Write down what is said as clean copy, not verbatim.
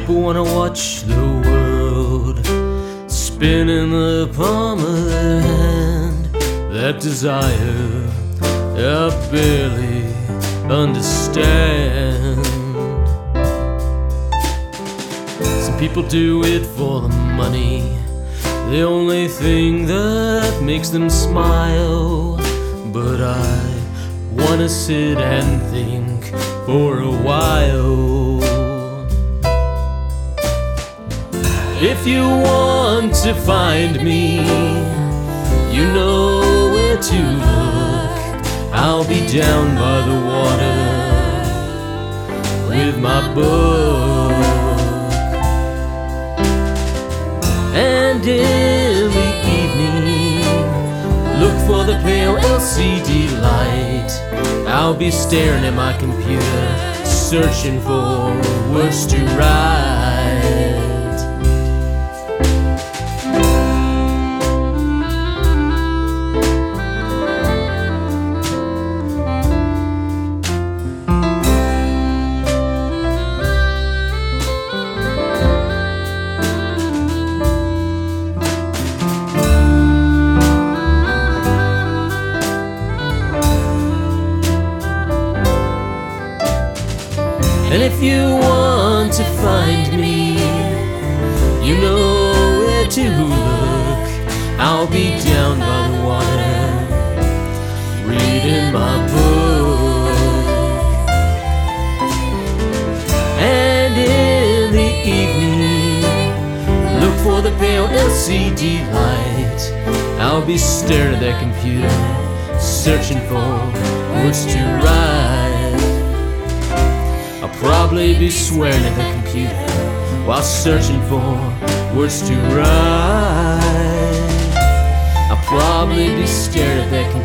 people wanna watch the world spin in the palm of their hand. That desire I barely understand. Some people do it for the money, the only thing that makes them smile. But I wanna sit and think for a while. If you want to find me, you know where to look. I'll be down by the water with my book. And in the evening, look for the pale LCD light. I'll be staring at my computer, searching for words to write. And if you want to find me, you know where to look. I'll be down by the water, reading my book. And in the evening, look for the pale LCD light. I'll be staring at that computer, searching for words to write. I'll probably be swearing at the computer while searching for words to write. I'll probably be staring at that computer